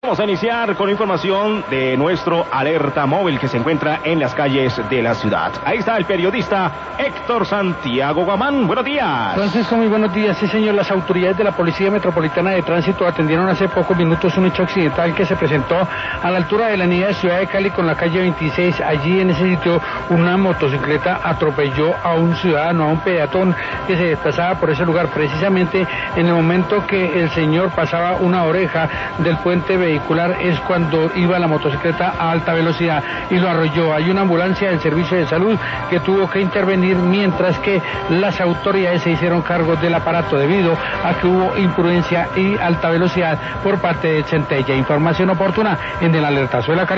Vamos a iniciar con información de nuestro alerta móvil que se encuentra en las calles de la ciudad. Ahí está el periodista Héctor Santiago Guamán. Buenos días. Francisco, muy buenos días. Sí, señor, las autoridades de la Policía Metropolitana de Tránsito atendieron hace pocos minutos un hecho accidental que se presentó a la altura de la avenida de Ciudad de Cali con la calle 26. Allí en ese sitio una motocicleta atropelló a un ciudadano, a un peatón que se desplazaba por ese lugar, precisamente en el momento que el señor pasaba una oreja del puente vehicular es cuando iba la motocicleta a alta velocidad y lo arrolló. Hay una ambulancia del servicio de salud que tuvo que intervenir, mientras que las autoridades se hicieron cargo del aparato debido a que hubo imprudencia y alta velocidad por parte del Centella. Información oportuna en el alertazo de la